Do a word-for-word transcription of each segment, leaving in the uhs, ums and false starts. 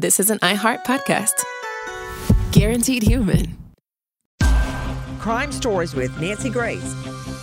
this is an iHeart podcast. Guaranteed human. Crime Stories with Nancy Grace.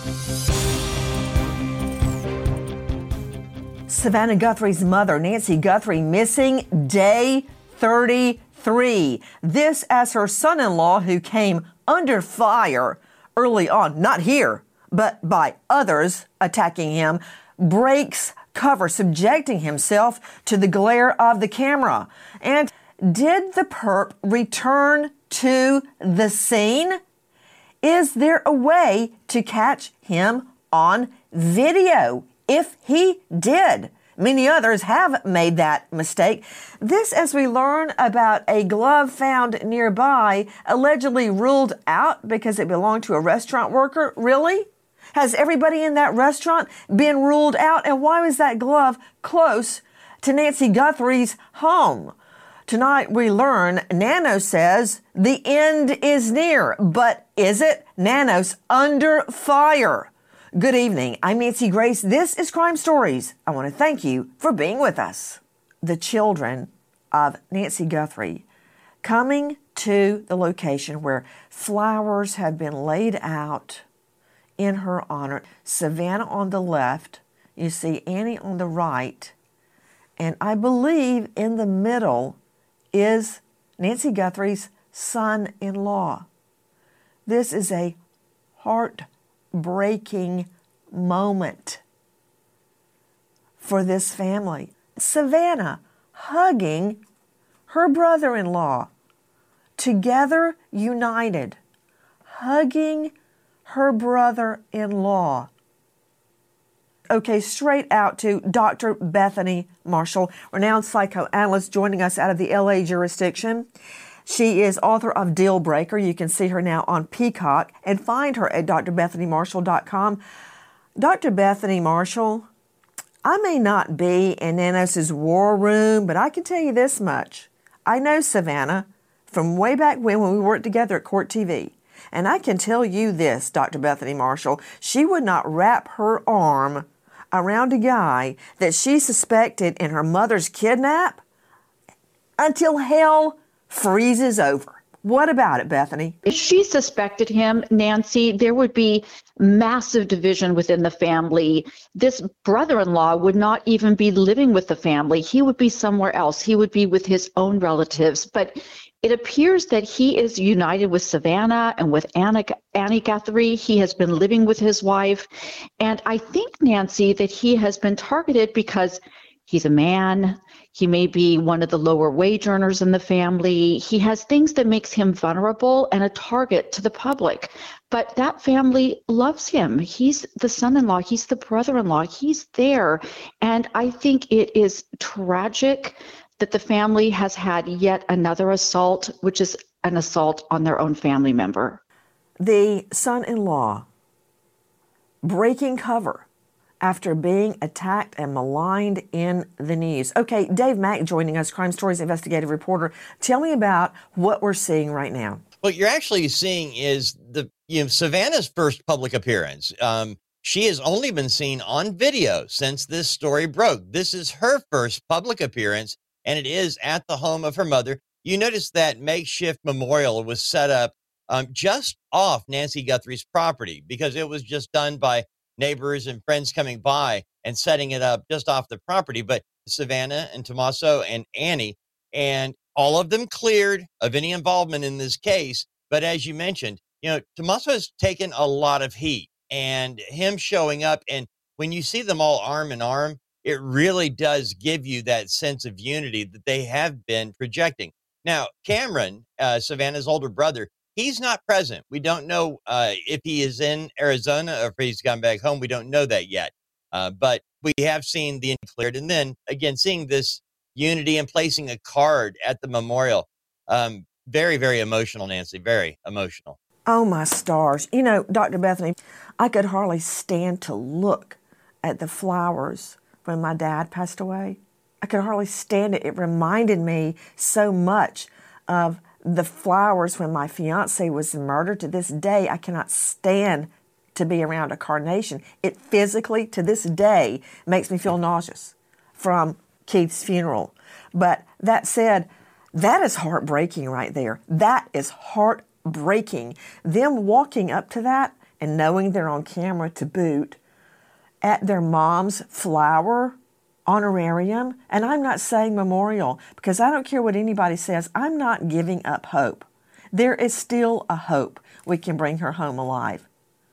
Savannah Guthrie's mother, Nancy Guthrie, missing day thirty-three. This as her son-in-law, who came under fire early on, not here, but by others attacking him, breaks cover, subjecting himself to the glare of the camera. And did the perp return to the scene? Is there a way to catch him on video? If he did, many others have made that mistake. This as we learn about a glove found nearby, allegedly ruled out because it belonged to a restaurant worker. Really? Has everybody in that restaurant been ruled out? And why was that glove close to Nancy Guthrie's home? Tonight we learn Nano says the end is near. But is it? Nano's under fire. Good evening. I'm Nancy Grace. This is Crime Stories. I want to thank you for being with us. The children of Nancy Guthrie coming to the location where flowers have been laid out in her honor. Savannah on the left. You see Annie on the right. And I believe in the middle is Nancy Guthrie's son-in-law. This is a heartbreaking moment for this family. Savannah hugging her brother-in-law, together united, hugging her brother-in-law. Okay, straight out to Doctor Bethany Marshall, renowned psychoanalyst joining us out of the L A jurisdiction. She is author of Deal Breaker. You can see her now on Peacock and find her at d r bethany marshall dot com. Doctor Bethany Marshall, I may not be in Nanos' war room, but I can tell you this much. I know Savannah from way back when, when we worked together at Court T V. And I can tell you this, Doctor Bethany Marshall, she would not wrap her arm around a guy that she suspected in her mother's kidnap until hell freezes over. What about it, Bethany? If she suspected him, Nancy, there would be massive division within the family. This brother-in-law would not even be living with the family. He would be somewhere else. He would be with his own relatives. But it appears that he is united with Savannah and with Anna, Annie Guthrie. He has been living with his wife. And I think, Nancy, that he has been targeted because he's a man. He may be one of the lower wage earners in the family. He has things that makes him vulnerable and a target to the public. But that family loves him. He's the son-in-law. He's the brother-in-law. He's there. And I think it is tragic that the family has had yet another assault, which is an assault on their own family member. The son-in-law breaking cover after being attacked and maligned in the news. Okay, Dave Mack joining us, Crime Stories investigative reporter. Tell me about what we're seeing right now. What you're actually seeing is the you know Savannah's first public appearance. Um, she has only been seen on video since this story broke. This is her first public appearance, and it is at the home of her mother. You notice that makeshift memorial was set up um, just off Nancy Guthrie's property because it was just done by neighbors and friends coming by and setting it up just off the property. But Savannah and Tommaso and Annie, and all of them cleared of any involvement in this case. But as you mentioned, you know, Tommaso has taken a lot of heat, and him showing up, and when you see them all arm in arm, it really does give you that sense of unity that they have been projecting. Now, Cameron, uh, Savannah's older brother, he's not present. We don't know uh, if he is in Arizona or if he's gone back home. We don't know that yet. Uh, but we have seen the cleared. And then, again, seeing this unity and placing a card at the memorial. Um, very, very emotional, Nancy. Very emotional. Oh, my stars. You know, Doctor Bethany, I could hardly stand to look at the flowers when my dad passed away. I could hardly stand it. It reminded me so much of the flowers when my fiance was murdered. To this day, I cannot stand to be around a carnation. It physically, to this day, makes me feel nauseous from Keith's funeral. But that said, That is heartbreaking right there. That is heartbreaking. Them walking up to that and knowing they're on camera to boot at their mom's flower honorarium. And I'm not saying memorial because I don't care what anybody says. I'm not giving up hope. There is still a hope we can bring her home alive.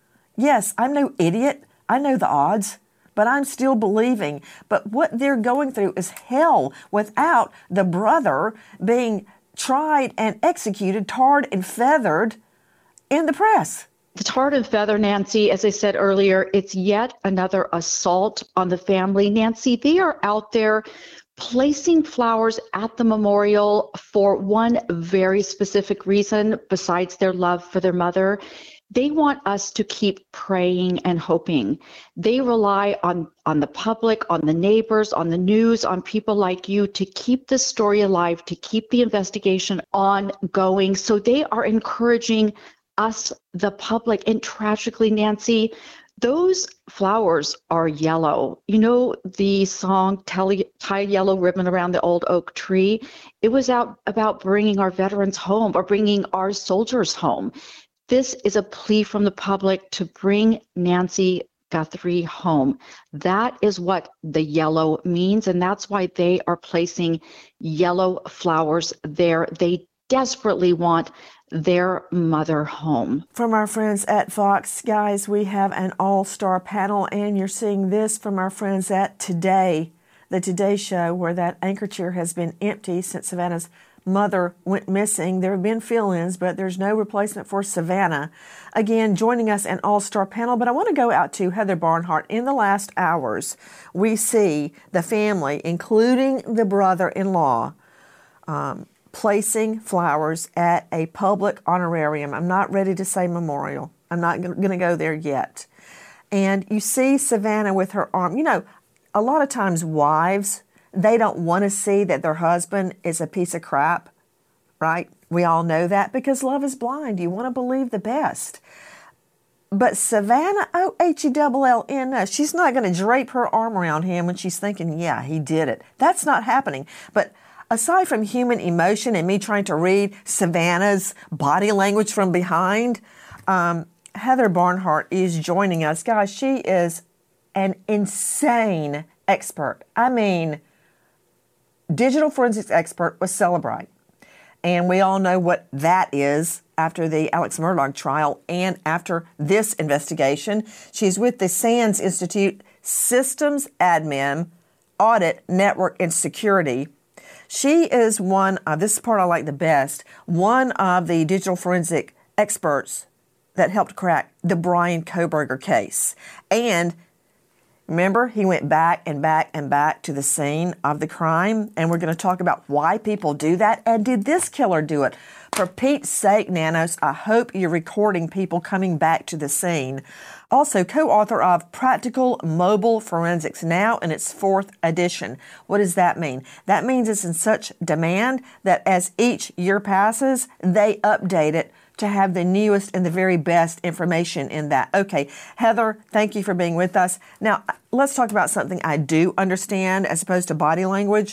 Yes, I'm no idiot. I know the odds, but I'm still believing. But what they're going through is hell without the brother being tried and executed, tarred and feathered in the press. The tarred and feather, Nancy, as I said earlier, it's yet another assault on the family. Nancy, they are out there placing flowers at the memorial for one very specific reason besides their love for their mother. They want us to keep praying and hoping. They rely on, on the public, on the neighbors, on the news, on people like you to keep the story alive, to keep the investigation ongoing. So they are encouraging us, the public. And tragically, Nancy, those flowers are yellow. You know the song, Tie a Yellow Ribbon Around the Old Oak Tree? It was out about bringing our veterans home or bringing our soldiers home. This is a plea from the public to bring Nancy Guthrie home. That is what the yellow means, and that's why they are placing yellow flowers there. They desperately want their mother home. From our friends at Fox, guys, we have an all-star panel, and you're seeing this from our friends at Today, the Today Show, where that anchor chair has been empty since Savannah's mother went missing. There have been fill-ins, but there's no replacement for Savannah. Again, joining us an all-star panel, but I want to go out to Heather Barnhart. In the last hours, we see the family, including the brother-in-law, um, placing flowers at a public honorarium. I'm not ready to say memorial. I'm not going to go there yet. And you see Savannah with her arm. You know, a lot of times wives, they don't want to see that their husband is a piece of crap, right? We all know that because love is blind. You want to believe the best. But Savannah, O H E L L N S, she's not going to drape her arm around him when she's thinking, yeah, he did it. That's not happening. But aside from human emotion and me trying to read Savannah's body language from behind, um, Heather Barnhart is joining us. Guys, she is an insane expert. I mean, digital forensics expert with Cellebrite. And we all know what that is after the Alex Murdaugh trial and after this investigation. She's with the SANS Institute Systems Admin, Audit, Network, and Security. She is one of, this part I like the best, one of the digital forensic experts that helped crack the Bryan Kohberger case. And remember, he went back and back and back to the scene of the crime, and we're going to talk about why people do that. And did this killer do it? For Pete's sake, Nanos, I hope you're recording people coming back to the scene. Also, co-author of Practical Mobile Forensics, now in its fourth edition. What does that mean? That means it's in such demand that as each year passes, they update it to have the newest and the very best information in that. Okay, Heather, thank you for being with us. Now, let's talk about something I do understand as opposed to body language.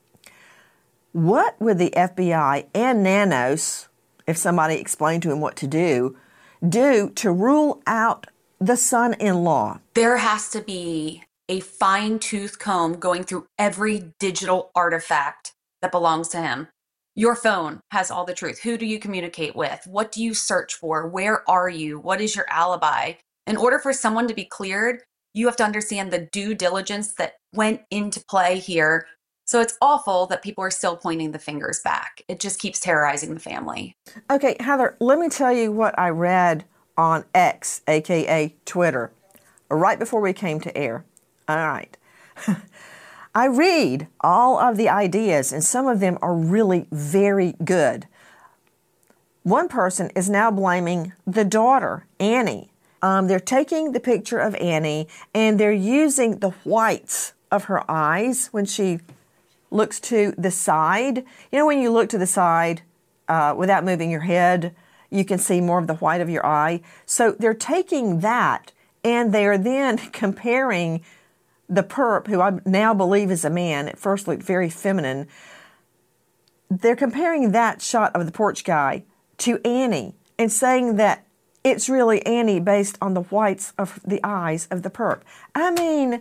What would the F B I and Nanos, if somebody explained to him what to do, do to rule out the son-in-law? There has to be a fine-tooth comb going through every digital artifact that belongs to him. Your phone has all the truth. Who do you communicate with? What do you search for? Where are you? What is your alibi? In order for someone to be cleared, you have to understand the due diligence that went into play here. So it's awful that people are still pointing the fingers back. It just keeps terrorizing the family. Okay, Heather, let me tell you what I read on X, a k a. Twitter, right before we came to air. All right. I read all of the ideas, and some of them are really very good. One person is now blaming the daughter, Annie. Um, they're taking the picture of Annie, and they're using the whites of her eyes when she looks to the side. You know, when you look to the side uh, without moving your head, you can see more of the white of your eye. So they're taking that, and they're then comparing the perp, who I now believe is a man, at first looked very feminine, they're comparing that shot of the porch guy to Annie and saying that it's really Annie based on the whites of the eyes of the perp. I mean,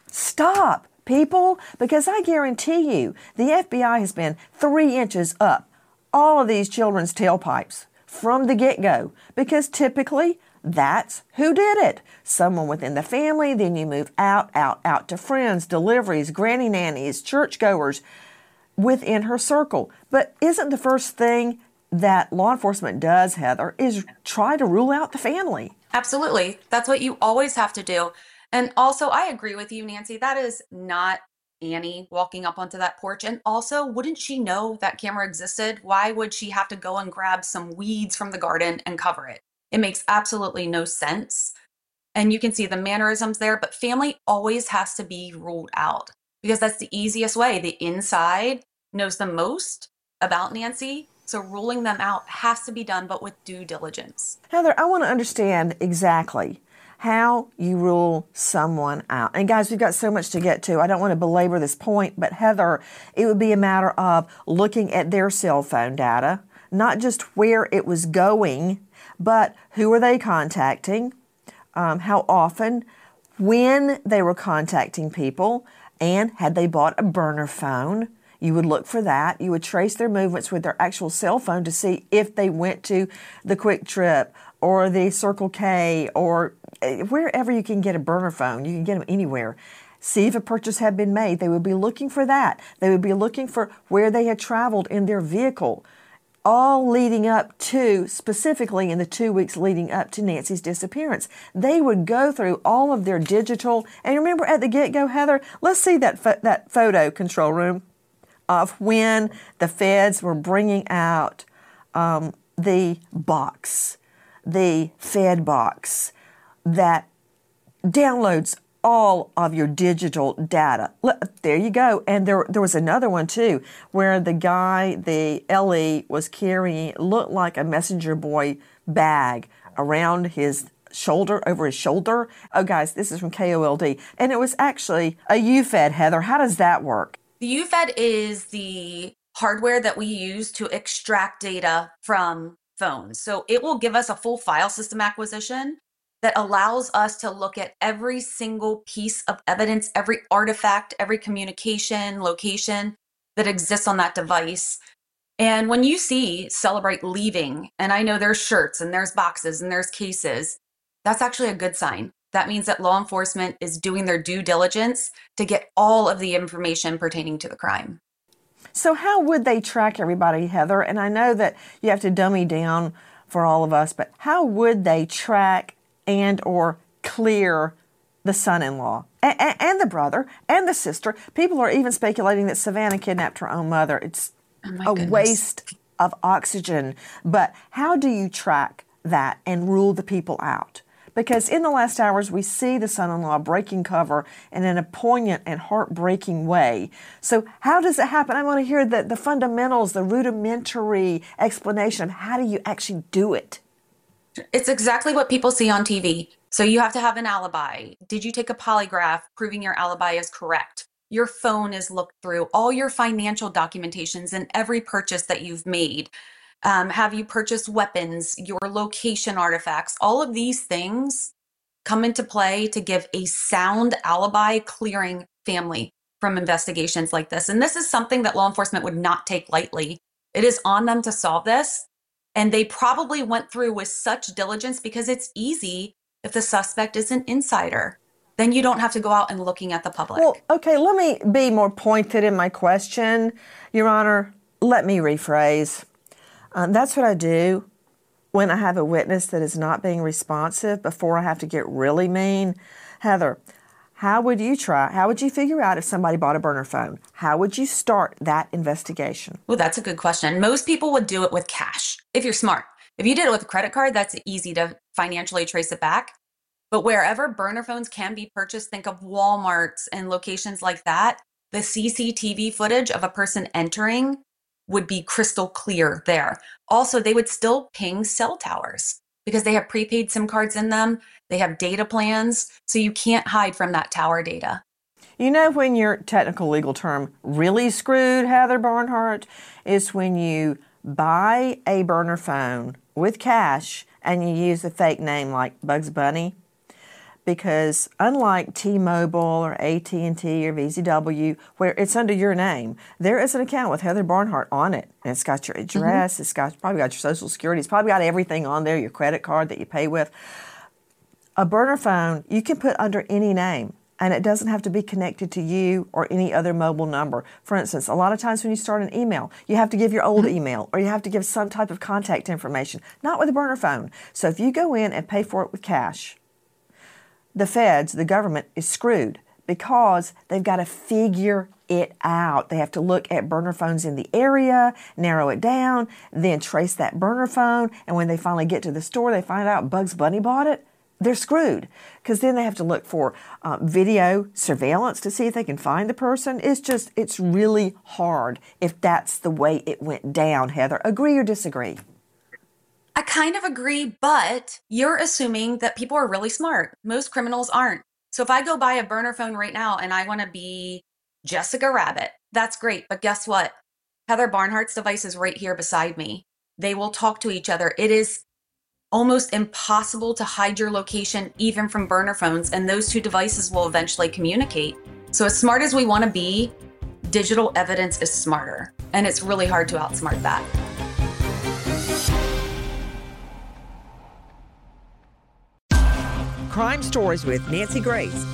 stop, people, because I guarantee you the F B I has been three inches up all of these children's tailpipes from the get-go, because typically that's who did it. Someone within the family, then you move out, out, out to friends, deliveries, granny nannies, churchgoers within her circle. But isn't the first thing that law enforcement does, Heather, is try to rule out the family? Absolutely. That's what you always have to do. And also, I agree with you, Nancy. That is not Annie walking up onto that porch. And also, wouldn't she know that camera existed? Why would she have to go and grab some weeds from the garden and cover it? It makes absolutely no sense. And you can see the mannerisms there, but family always has to be ruled out because that's the easiest way. The inside knows the most about Nancy. So ruling them out has to be done, but with due diligence. Heather, I want to understand exactly how you rule someone out. And guys, we've got so much to get to. I don't want to belabor this point, but Heather, it would be a matter of looking at their cell phone data, not just where it was going, but who are they contacting, um, how often, when they were contacting people, and had they bought a burner phone. You would look for that. You would trace their movements with their actual cell phone to see if they went to the Quick Trip or the Circle K or wherever you can get a burner phone. You can get them anywhere. See if a purchase had been made. They would be looking for that. They would be looking for where they had traveled in their vehicle, all leading up to, specifically in the two weeks leading up to Nancy's disappearance. They would go through all of their digital, and remember at the get-go, Heather, let's see that fo- that photo control room of when the feds were bringing out um, the box, the Fed box that downloads all of your digital data. There you go. And there there was another one too, where the guy, the L E, was carrying, looked like a messenger boy bag around his shoulder, over his shoulder. Oh, guys, this is from K O L D. And it was actually a U F E D, Heather. How does that work? The U F E D is the hardware that we use to extract data from phones. So it will give us a full file system acquisition that allows us to look at every single piece of evidence, every artifact, every communication, location that exists on that device. And when you see Celebrate leaving, and I know there's shirts and there's boxes and there's cases, that's actually a good sign. That means that law enforcement is doing their due diligence to get all of the information pertaining to the crime. So how would they track everybody, Heather? And I know that you have to dummy down for all of us, but how would they track and or clear the son-in-law and, and the brother and the sister? People are even speculating that Savannah kidnapped her own mother. It's Oh my a goodness. waste of oxygen. But how do you track that and rule the people out? Because in the last hours, we see the son-in-law breaking cover in a poignant and heartbreaking way. So how does it happen? I want to hear the, the fundamentals, the rudimentary explanation of how do you actually do it? It's exactly what people see on T V. So you have to have an alibi. Did you take a polygraph proving your alibi is correct? Your phone is looked through, all your financial documentations and every purchase that you've made. Um, have you purchased weapons, your location artifacts? All of these things come into play to give a sound alibi clearing family from investigations like this. And this is something that law enforcement would not take lightly. It is on them to solve this. And they probably went through with such diligence because it's easy if the suspect is an insider. Then you don't have to go out and looking at the public. Well, okay, let me be more pointed in my question, Your Honor. Let me rephrase. Um, that's what I do when I have a witness that is not being responsive before I have to get really mean. Heather, how would you try, how would you figure out if somebody bought a burner phone? How would you start that investigation? Well, that's a good question. Most people would do it with cash, if you're smart. If you did it with a credit card, that's easy to financially trace it back. But wherever burner phones can be purchased, think of Walmarts and locations like that, the C C T V footage of a person entering would be crystal clear there. Also, they would still ping cell towers because they have prepaid SIM cards in them. They have data plans, so you can't hide from that tower data. You know when your technical legal term really screwed, Heather Barnhart, is when you buy a burner phone with cash and you use a fake name like Bugs Bunny. Because unlike T-Mobile or A T and T or V Z W, where it's under your name, there is an account with Heather Barnhart on it. And it's got your address, mm-hmm. it's got probably got your social security, it's probably got everything on there, your credit card that you pay with. A burner phone, you can put under any name, and it doesn't have to be connected to you or any other mobile number. For instance, a lot of times when you start an email, you have to give your old email or you have to give some type of contact information, not with a burner phone. So if you go in and pay for it with cash, the feds, the government, is screwed because they've got to figure it out. They have to look at burner phones in the area, narrow it down, then trace that burner phone, and when they finally get to the store, they find out Bugs Bunny bought it. They're screwed because then they have to look for uh, video surveillance to see if they can find the person. It's just, it's really hard if that's the way it went down, Heather. Agree or disagree? I kind of agree, but you're assuming that people are really smart. Most criminals aren't. So if I go buy a burner phone right now and I want to be Jessica Rabbit, that's great. But guess what? Heather Barnhart's device is right here beside me. They will talk to each other. It is almost impossible to hide your location even from burner phones, and those two devices will eventually communicate. So as smart as we want to be, digital evidence is smarter, and it's really hard to outsmart that. Crime Stories with Nancy Grace.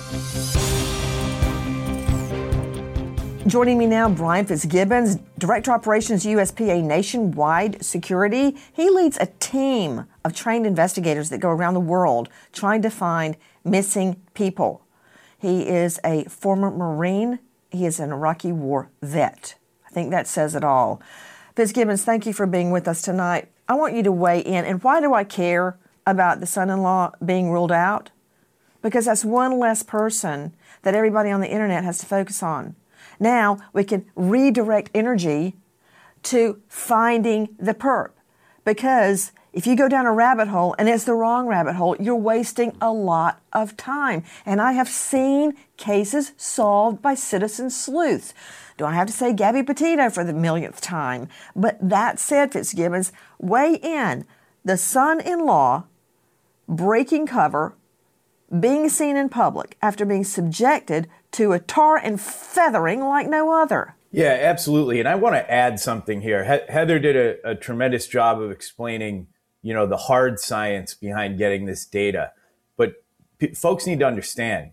Joining me now, Brian Fitzgibbons, Director Operations U S P A Nationwide Security. He leads a team of trained investigators that go around the world trying to find missing people. He is a former Marine. He is an Iraqi war vet. I think that says it all. Fitzgibbons, thank you for being with us tonight. I want you to weigh in. And why do I care about the son-in-law being ruled out? Because that's one less person that everybody on the internet has to focus on. Now we can redirect energy to finding the perp. Because if you go down a rabbit hole and it's the wrong rabbit hole, you're wasting a lot of time. And I have seen cases solved by citizen sleuths. Do I have to say Gabby Petito for the millionth time? But that said, Fitzgibbons, weigh in. The son-in-law breaking cover, being seen in public after being subjected to a tar and feathering like no other. Yeah, absolutely. And I want to add something here. He- Heather did a, a tremendous job of explaining, you know, the hard science behind getting this data. But p- folks need to understand,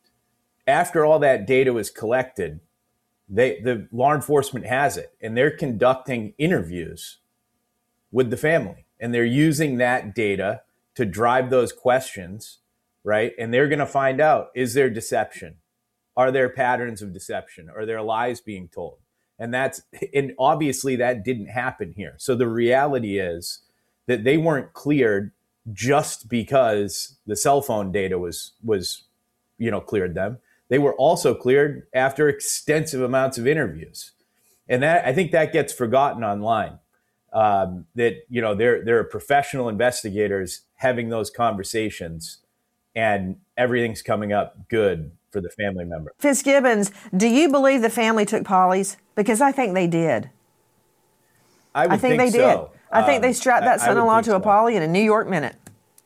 after all that data was collected, they, the law enforcement has it, and they're conducting interviews with the family, and they're using that data to drive those questions, right? And they're going to find out, is there deception? Are there patterns of deception? Are there lies being told? And that's, and obviously that didn't happen here. So the reality is that they weren't cleared just because the cell phone data was, was, you know, cleared them. They were also cleared after extensive amounts of interviews. And that, I think that gets forgotten online. Um, that, you know, there, there are professional investigators having those conversations and everything's coming up good for the family member. Fitzgibbons, do you believe the family took Polly's? Because I think they did. I, would I think, think they so. did. I think um, they strapped that I, son-in-law I to so. a Polly in a New York minute.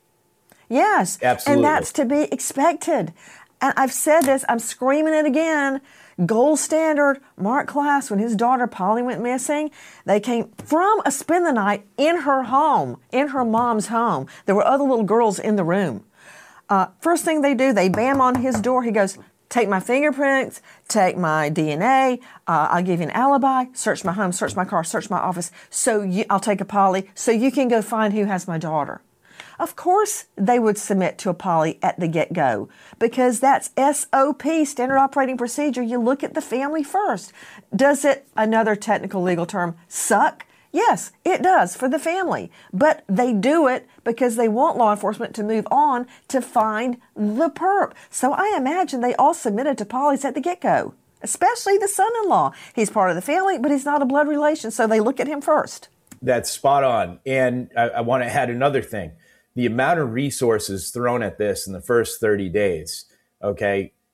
Yes. Absolutely. And that's to be expected. And I've said this, I'm screaming it again. Gold standard, Mark Klass, when his daughter Polly went missing, they came from a spend the night in her home, in her mom's home. There were other little girls in the room. Uh, first thing they do, they bam on his door. He goes, take my fingerprints, take my D N A, uh, I'll give you an alibi, search my home, search my car, search my office, so you, I'll take a Polly, so you can go find who has my daughter. Of course they would submit to a Polly at the get-go because that's S O P, standard operating procedure. You look at the family first. Does it, another technical legal term, suck? Yes, it does for the family. But they do it because they want law enforcement to move on to find the perp. So I imagine they all submitted to Polly's at the get-go, especially the son-in-law. He's part of the family, but he's not a blood relation, so they look at him first. That's spot on. And I, I want to add another thing. The amount of resources thrown at this in the first thirty days, okay,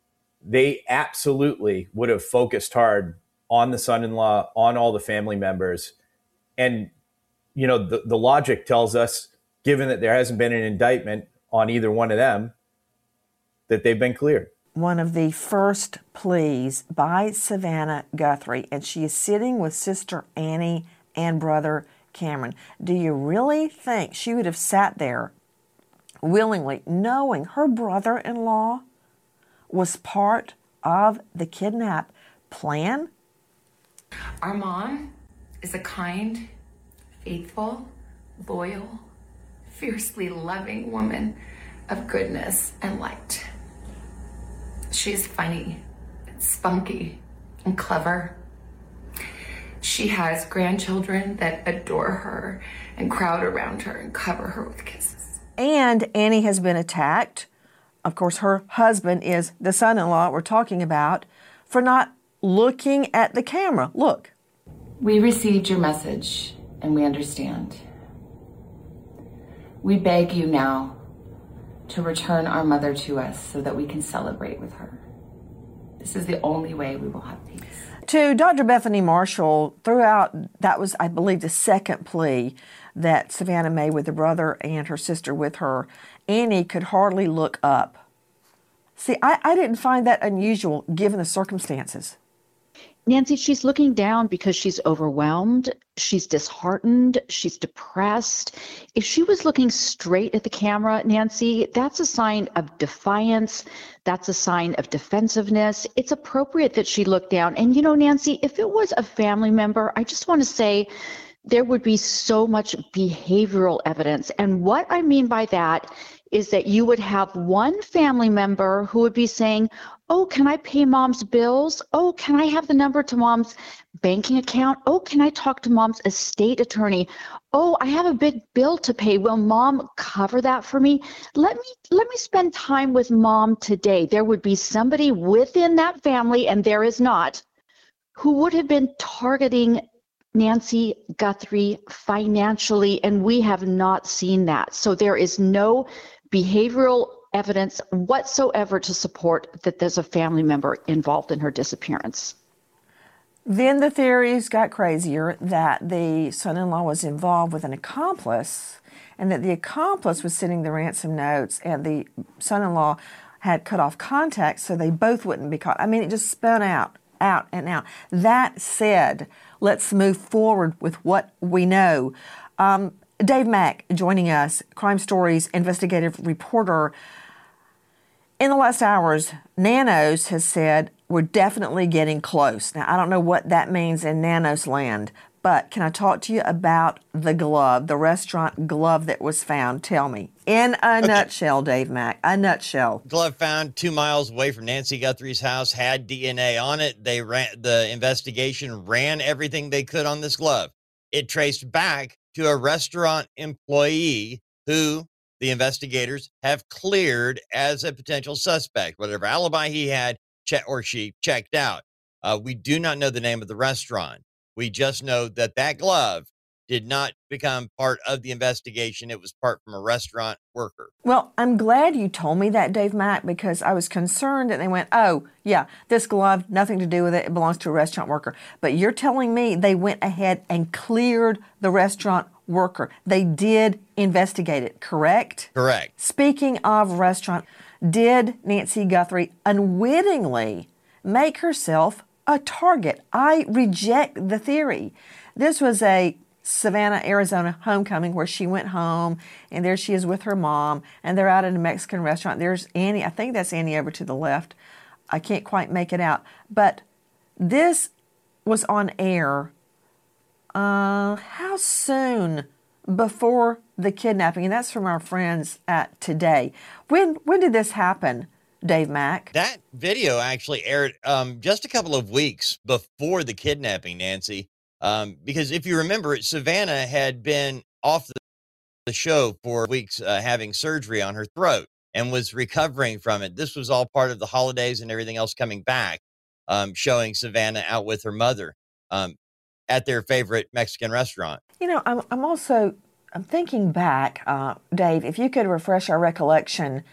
they absolutely would have focused hard on the son-in-law, on all the family members. And, you know, the, the logic tells us, given that there hasn't been an indictment on either one of them, that they've been cleared. One of the first pleas by Savannah Guthrie, and she is sitting with Sister Annie and Brother Cameron. Do you really think she would have sat there willingly, knowing her brother-in-law was part of the kidnap plan? Our mom is a kind, faithful, loyal, fiercely loving woman of goodness and light. She's funny, and spunky, and clever. She has grandchildren that adore her and crowd around her and cover her with kisses. And Annie has been attacked. Of course, her husband is the son-in-law we're talking about, for not looking at the camera. Look. We received your message and we understand. We beg you now to return our mother to us so that we can celebrate with her. This is the only way we will have peace. To Doctor Bethany Marshall, throughout, that was, I believe, the second plea that Savannah made with her brother and her sister with her, Annie could hardly look up. See, I, I didn't find that unusual given the circumstances. Nancy, she's looking down because she's overwhelmed, she's disheartened, she's depressed. If she was looking straight at the camera, Nancy, that's a sign of defiance. That's a sign of defensiveness. It's appropriate that she looked down. And you know, Nancy, if it was a family member, I just want to say there would be so much behavioral evidence. And what I mean by that is that you would have one family member who would be saying, oh, can I pay mom's bills? Oh, can I have the number to mom's banking account? Oh, can I talk to mom's estate attorney? Oh, I have a big bill to pay. Will mom cover that for me? Let me let me spend time with mom today. There would be somebody within that family, and there is not, who would have been targeting Nancy Guthrie financially, and we have not seen that. So there is no behavioral evidence whatsoever to support that there's a family member involved in her disappearance. Then the theories got crazier that the son-in-law was involved with an accomplice, and that the accomplice was sending the ransom notes, and the son-in-law had cut off contact so they both wouldn't be caught. I mean, it just spun out, out and out. That said, let's move forward with what we know. Um, Dave Mack joining us, Crime Stories investigative reporter. In the last hours, Nanos has said we're definitely getting close. Now, I don't know what that means in Nanos land, but can I talk to you about the glove, the restaurant glove that was found? Tell me. In a okay. nutshell, Dave Mack, a nutshell. Glove found two miles away from Nancy Guthrie's house, had D N A on it. They ran, the investigation ran everything they could on this glove. It traced back to a restaurant employee who the investigators have cleared as a potential suspect. Whatever alibi he had, che- or she checked out. Uh, we do not know the name of the restaurant. We just know that that glove did not become part of the investigation. It was part from a restaurant worker. Well, I'm glad you told me that, Dave Mack, because I was concerned that they went, oh, yeah, this glove, nothing to do with it. It belongs to a restaurant worker. But you're telling me they went ahead and cleared the restaurant worker. They did investigate it, correct? Correct. Speaking of restaurant, did Nancy Guthrie unwittingly make herself a target? I reject the theory. This was a Savannah, Arizona homecoming where she went home, and there she is with her mom, and they're out at a Mexican restaurant. There's Annie. I think that's Annie over to the left. I can't quite make it out. But this was on air uh, how soon before the kidnapping? And that's from our friends at Today. When when did this happen, Dave Mack? That video actually aired um, just a couple of weeks before the kidnapping, Nancy. Um, because if you remember, Savannah had been off the, the show for weeks, uh, having surgery on her throat and was recovering from it. This was all part of the holidays and everything else coming back, um, showing Savannah out with her mother um, at their favorite Mexican restaurant. You know, I'm, I'm also I'm thinking back, uh, Dave, if you could refresh our recollection,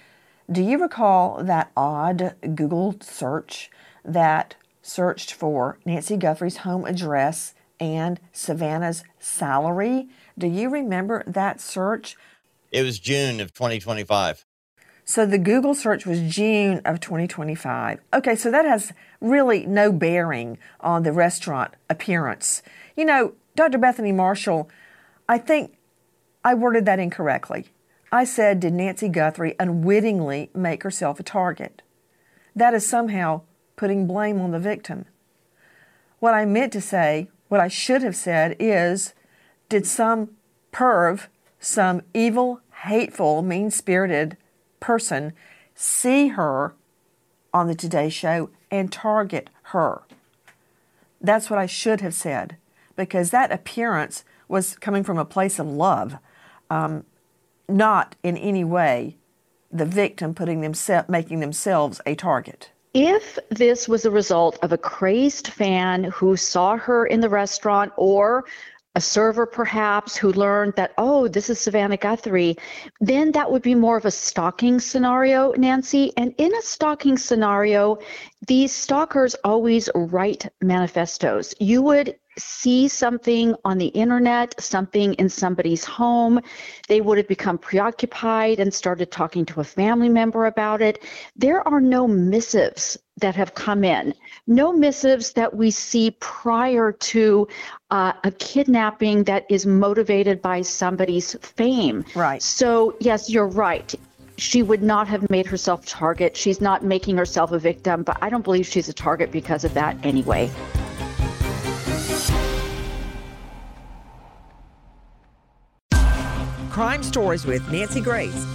Do you recall that odd Google search that searched for Nancy Guthrie's home address and Savannah's salary? Do you remember that search? It was June of twenty twenty-five. So the Google search was June of twenty twenty-five. Okay, so that has really no bearing on the restaurant appearance. You know, Doctor Bethany Marshall, I think I worded that incorrectly. I said, did Nancy Guthrie unwittingly make herself a target? That is somehow putting blame on the victim. What I meant to say, what I should have said is, did some perv, some evil, hateful, mean-spirited person see her on the Today Show and target her? That's what I should have said, because that appearance was coming from a place of love, um, not in any way the victim putting themselves, making themselves a target. If this was a result of a crazed fan who saw her in the restaurant, or a server perhaps who learned that, oh, this is Savannah Guthrie, then that would be more of a stalking scenario, Nancy. And in a stalking scenario, these stalkers always write manifestos. You would see something on the internet, something in somebody's home. They would have become preoccupied and started talking to a family member about it. There are no missives that have come in, no missives that we see prior to uh, a kidnapping that is motivated by somebody's fame. Right. So, yes, you're right. She would not have made herself a target. She's not making herself a victim, but I don't believe she's a target because of that anyway. Crime Stories with Nancy Grace.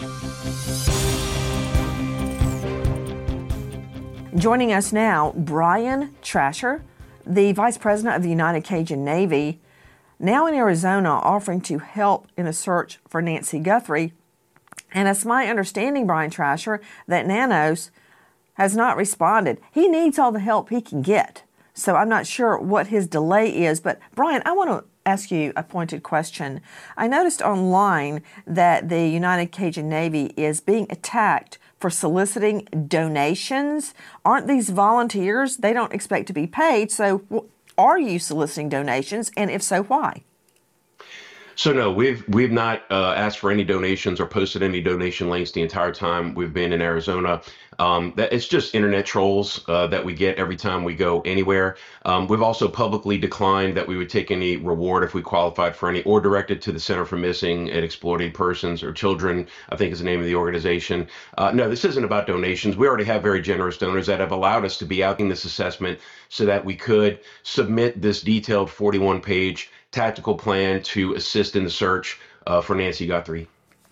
Joining us now, Brian Trasher, the Vice President of the United Cajun Navy, now in Arizona offering to help in a search for Nancy Guthrie. And it's my understanding, Brian Trasher, that Nanos has not responded. He needs all the help he can get. So I'm not sure what his delay is. But Brian, I want to ask you a pointed question. I noticed online that the United Cajun Navy is being attacked for soliciting donations. Aren't these volunteers? They don't expect to be paid. So are you soliciting donations? And if so, why? So no, we've we've not uh, asked for any donations or posted any donation links the entire time we've been in Arizona. Um, that it's just internet trolls uh, that we get every time we go anywhere. Um, we've also publicly declined that we would take any reward if we qualified for any, or directed to the Center for Missing and Exploited Persons or Children, I think is the name of the organization. Uh, no, this isn't about donations. We already have very generous donors that have allowed us to be out in this assessment so that we could submit this detailed forty-one page tactical plan to assist in the search uh, for Nancy Guthrie.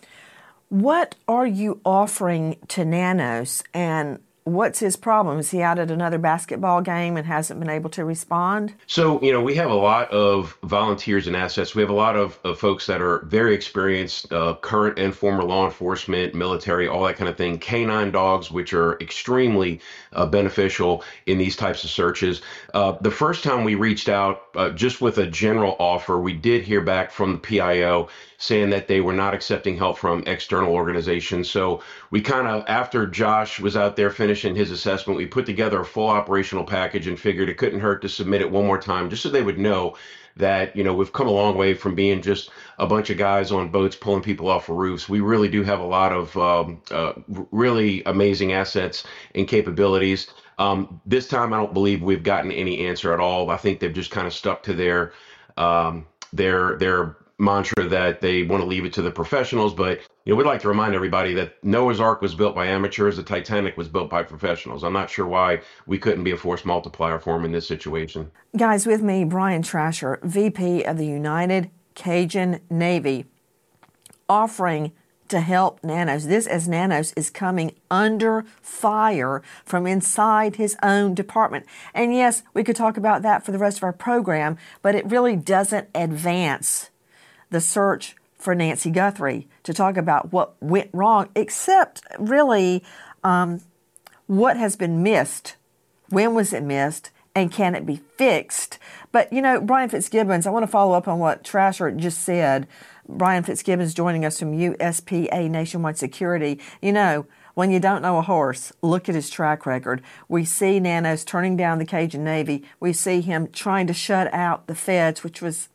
What are you offering to Nanos, and what's his problem? Is he out at another basketball game and hasn't been able to respond? So, you know, we have a lot of volunteers and assets. We have a lot of, of folks that are very experienced, uh, current and former law enforcement, military, all that kind of thing. Canine dogs, which are extremely uh, beneficial in these types of searches. Uh, the first time we reached out uh, just with a general offer, we did hear back from the P I O saying that they were not accepting help from external organizations. So we kind of, after Josh was out there finishing his assessment, we put together a full operational package and figured it couldn't hurt to submit it one more time, just so they would know that, you know, we've come a long way from being just a bunch of guys on boats pulling people off of roofs. We really do have a lot of um, uh, really amazing assets and capabilities. Um, this time, I don't believe we've gotten any answer at all. I think they've just kind of stuck to their um, their their mantra that they want to leave it to the professionals. But, you know, we'd like to remind everybody that Noah's Ark was built by amateurs. The Titanic was built by professionals. I'm not sure why we couldn't be a force multiplier for them in this situation. Guys, with me, Brian Trasher, V P of the United Cajun Navy, offering to help Nanos. This as Nanos is coming under fire from inside his own department. And yes, we could talk about that for the rest of our program, but it really doesn't advance the search for Nancy Guthrie to talk about what went wrong, except really um, what has been missed. When was it missed? And can it be fixed? But, you know, Brian Fitzgibbons, I want to follow up on what Trasher just said. Brian Fitzgibbons joining us from U S P A Nationwide Security. You know, When you don't know a horse, look at his track record. We see Nanos turning down the Cajun Navy. We see him trying to shut out the feds, which was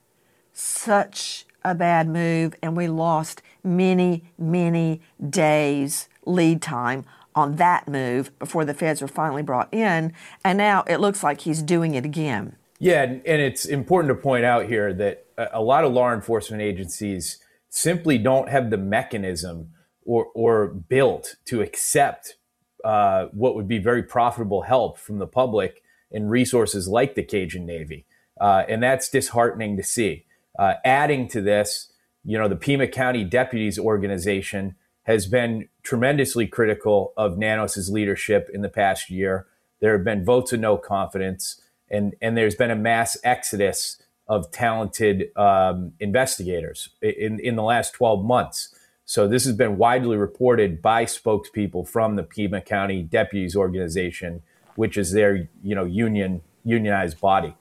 such a bad move, and we lost many, many days lead time on that move before the feds were finally brought in, and now it looks like he's doing it again. Yeah, and it's important to point out here that a lot of law enforcement agencies simply don't have the mechanism or, or built to accept uh, what would be very profitable help from the public and resources like the Cajun Navy. Uh, and that's disheartening to see. Uh, adding to this, you know, the Pima County Deputies Organization has been tremendously critical of Nanos's leadership in the past year. There have been votes of no confidence, and, and there's been a mass exodus of talented um, investigators in, in the last twelve months. So this has been widely reported by spokespeople from the Pima County Deputies Organization, which is their, you know, union unionized body.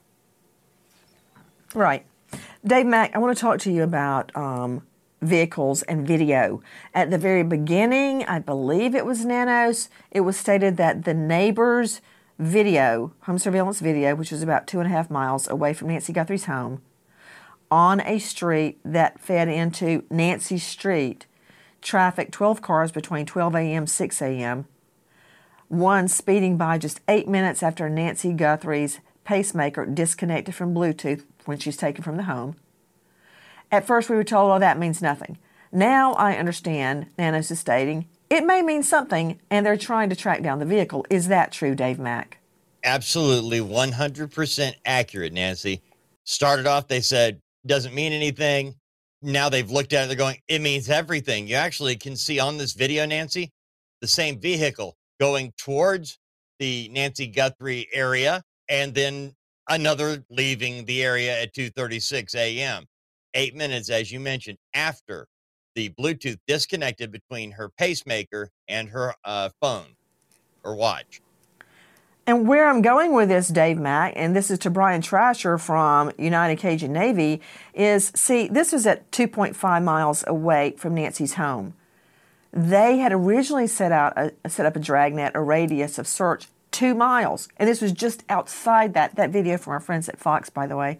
Right. Dave Mack, I want to talk to you about um, vehicles and video. At the very beginning, I believe it was Nanos, it was stated that the neighbor's video, home surveillance video, which was about two and a half miles away from Nancy Guthrie's home, on a street that fed into Nancy's street, trafficked twelve cars between twelve a.m. six a.m., one speeding by just eight minutes after Nancy Guthrie's pacemaker disconnected from Bluetooth when she's taken from the home. At first we were told, oh, that means nothing. Now I understand, Nanos is stating, it may mean something, and they're trying to track down the vehicle. Is that true, Dave Mack? Absolutely, one hundred percent accurate, Nancy. Started off, they said, doesn't mean anything. Now they've looked at it, they're going, it means everything. You actually can see on this video, Nancy, the same vehicle going towards the Nancy Guthrie area, and then another leaving the area at two thirty-six a.m. Eight minutes, as you mentioned, after the Bluetooth disconnected between her pacemaker and her uh, phone or watch. And where I'm going with this, Dave Mack, and this is to Brian Trasher from United Cajun Navy, is, see, this was at two point five miles away from Nancy's home. They had originally set out a, set up a dragnet, a radius of search, two miles. And this was just outside that, that video from our friends at Fox, by the way.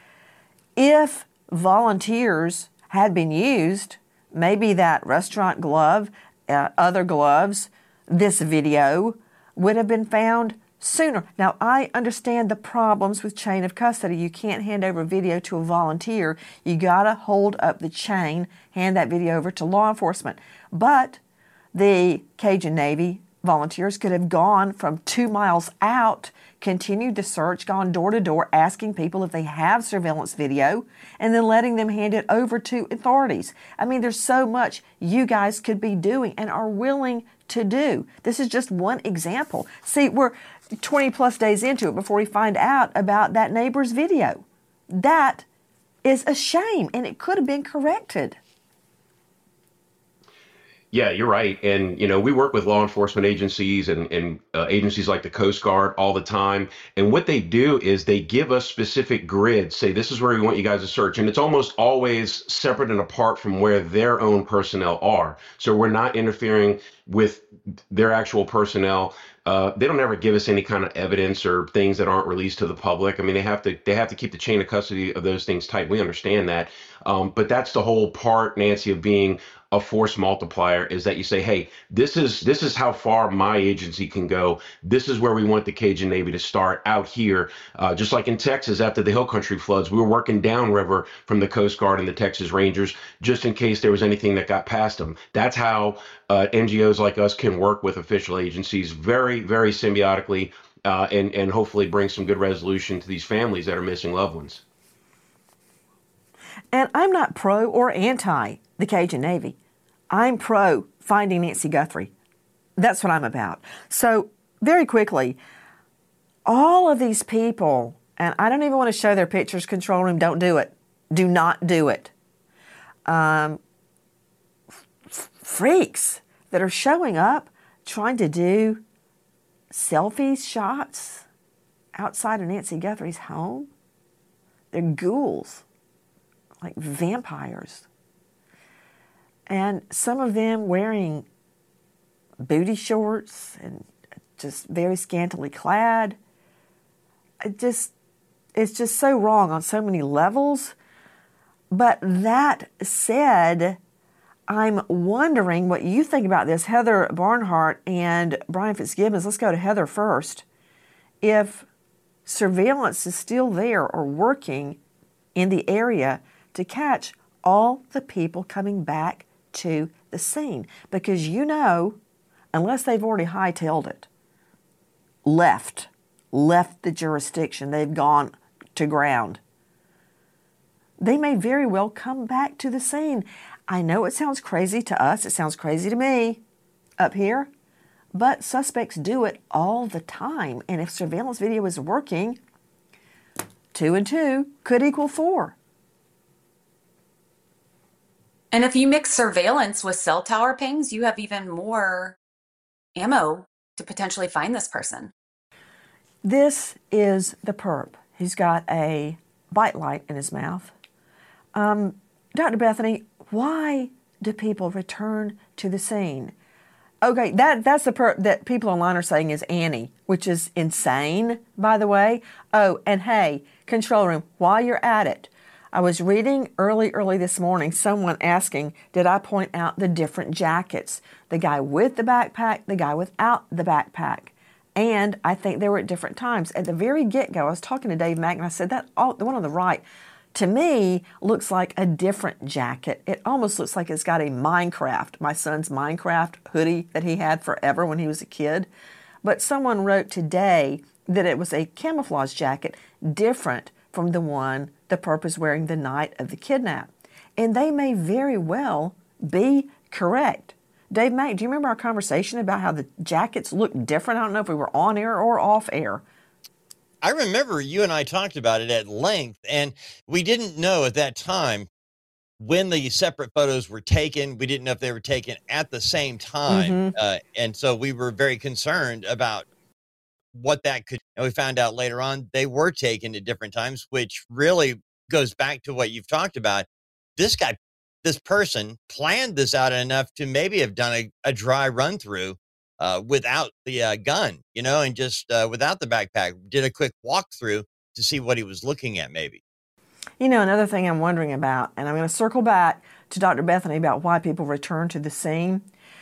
If volunteers had been used, maybe that restaurant glove, uh, other gloves, this video would have been found sooner. Now, I understand the problems with chain of custody. You can't hand over video to a volunteer. You got to hold up the chain, hand that video over to law enforcement. But the Cajun Navy volunteers could have gone from two miles out, continued the search, gone door to door, asking people if they have surveillance video, and then letting them hand it over to authorities. I mean, there's so much you guys could be doing and are willing to do. This is just one example. See, we're twenty plus days into it before we find out about that neighbor's video. That is a shame, and it could have been corrected. Yeah, you're right. And, you know, we work with law enforcement agencies and, and uh, agencies like the Coast Guard all the time. And what they do is they give us specific grids, say, this is where we want you guys to search. And it's almost always separate and apart from where their own personnel are. So we're not interfering with their actual personnel. Uh, they don't ever give us any kind of evidence or things that aren't released to the public. I mean, they have to they have to keep the chain of custody of those things tight. We understand that. Um, but that's the whole part, Nancy, of being a force multiplier, is that you say, hey, this is this is how far my agency can go. This is where we want the Cajun Navy to start out here. Uh, just like in Texas after the Hill Country floods, we were working downriver from the Coast Guard and the Texas Rangers just in case there was anything that got past them. That's how uh, N G Os like us can work with official agencies very, very symbiotically uh, and, and hopefully bring some good resolution to these families that are missing loved ones. And I'm not pro or anti the Cajun Navy. I'm pro finding Nancy Guthrie. That's what I'm about. So very quickly, all of these people, and I don't even want to show their pictures, control room, don't do it. Do not do it. Um, f- freaks that are showing up trying to do selfie shots outside of Nancy Guthrie's home. They're ghouls, like vampires. And some of them wearing booty shorts and just very scantily clad. It just, it's just so wrong on so many levels. But that said, I'm wondering what you think about this, Heather Barnhart and Brian Fitzgibbons. Let's go to Heather first. If surveillance is still there or working in the area to catch all the people coming back to the scene, because you know, unless they've already hightailed it, left, left the jurisdiction, they've gone to ground, they may very well come back to the scene. I know it sounds crazy to us, it sounds crazy to me up here, but suspects do it all the time. And if surveillance video is working, two and two could equal four. And if you mix surveillance with cell tower pings, you have even more ammo to potentially find this person. This is the perp. He's got a bite light in his mouth. Um, Doctor Bethany, why do people return to the scene? Okay, that that's the perp that people online are saying is Annie, which is insane, by the way. Oh, and hey, control room, while you're at it, I was reading early, early this morning, someone asking, did I point out the different jackets? The guy with the backpack, the guy without the backpack. And I think they were at different times. At the very get-go, I was talking to Dave Mack, and I said, that oh, the one on the right, to me, looks like a different jacket. It almost looks like it's got a Minecraft, my son's Minecraft hoodie that he had forever when he was a kid. But someone wrote today that it was a camouflage jacket different from the one the perp is wearing the night of the kidnap. And they may very well be correct. Dave Mack, do you remember our conversation about how the jackets look different? I don't know if we were on air or off air. I remember you and I talked about it at length, and we didn't know at that time when the separate photos were taken. We didn't know if they were taken at the same time. Mm-hmm. Uh, and so we were very concerned about what that could, and we found out later on they were taken at different times, which really goes back to what you've talked about. This guy, this person planned this out enough to maybe have done a, a dry run through uh, without the uh, gun, you know, and just uh, without the backpack, did a quick walkthrough to see what he was looking at maybe. You know, another thing I'm wondering about, and I'm going to circle back to Doctor Bethany about why people return to the scene,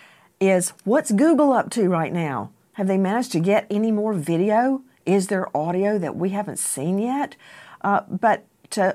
is what's Google up to right now? Have they managed to get any more video? Is there audio that we haven't seen yet? Uh, but to,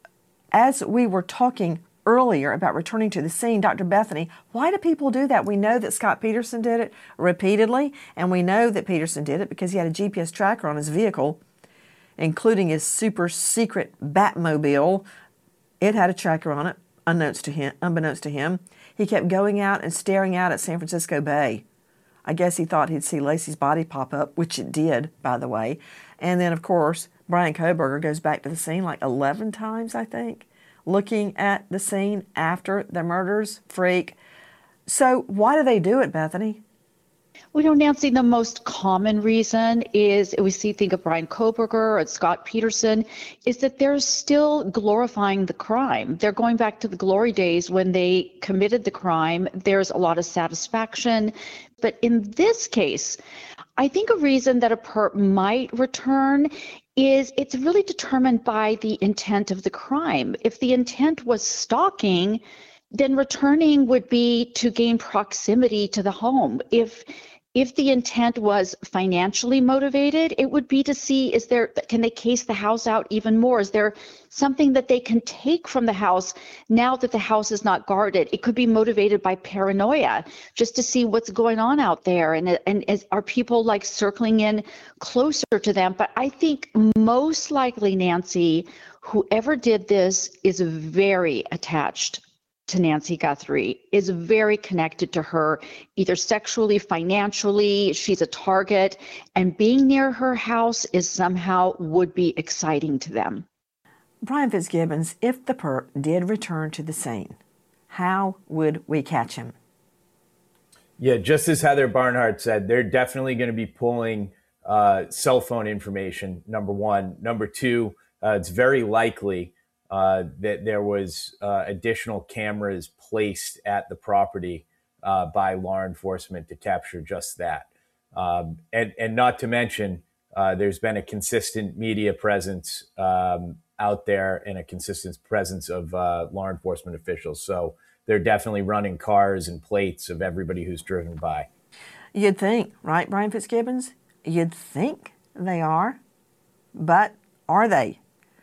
as we were talking earlier about returning to the scene, Doctor Bethany, why do people do that? We know that Scott Peterson did it repeatedly, and we know that Peterson did it because he had a G P S tracker on his vehicle, including his super secret Batmobile. It had a tracker on it, unbeknownst to him. Unbeknownst to him. He kept going out and staring out at San Francisco Bay. I guess he thought he'd see Lacey's body pop up, which it did, by the way. And then, of course, Brian Kohberger goes back to the scene like eleven times, I think, looking at the scene after the murders. Freak. So why do they do it, Bethany? We know, Nancy, the most common reason is, we see, think of Brian Kohberger and Scott Peterson, is that they're still glorifying the crime. They're going back to the glory days when they committed the crime. There's a lot of satisfaction. But in this case, I think a reason that a perp might return is it's really determined by the intent of the crime. If the intent was stalking, then returning would be to gain proximity to the home. If if the intent was financially motivated, it would be to see, is there, can they case the house out even more? Is there something that they can take from the house now that the house is not guarded? It could be motivated by paranoia, just to see what's going on out there. And, and is, are people like circling in closer to them? But I think most likely, Nancy, whoever did this is very attached to Nancy Guthrie, is very connected to her, either sexually, financially. She's a target, and being near her house is somehow would be exciting to them. Brian Fitzgibbons, if the perp did return to the scene, how would we catch him? Yeah, just as Heather Barnhart said, they're definitely going to be pulling uh, cell phone information, number one. Number two, uh, it's very likely Uh, that there was uh, additional cameras placed at the property uh, by law enforcement to capture just that. Um, and, and not to mention, uh, there's been a consistent media presence um, out there and a consistent presence of uh, law enforcement officials. So they're definitely running cars and plates of everybody who's driven by. You'd think, right, Brian Fitzgibbons? You'd think they are, but are they?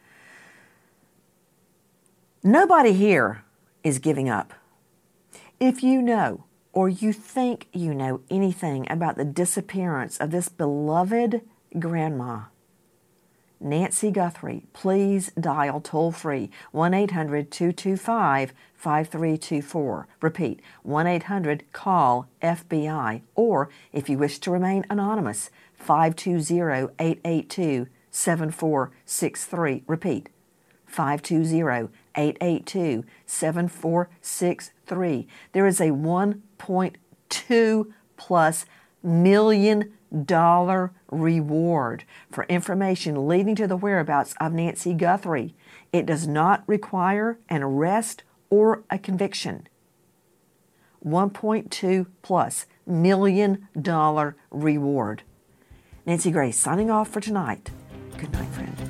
Nobody here is giving up. If you know or you think you know anything about the disappearance of this beloved grandma, Nancy Guthrie, please dial toll-free one eight hundred two two five five three two four. Repeat, one eight hundred call F B I, or if you wish to remain anonymous, five two zero eight eight two seven four six three. Repeat, five two zero eight eight two seven four six three. There is a one point two plus million dollar reward for information leading to the whereabouts of Nancy Guthrie. It does not require an arrest or a conviction. one point two plus million dollar reward. Nancy Grace signing off for tonight. Good night, friends.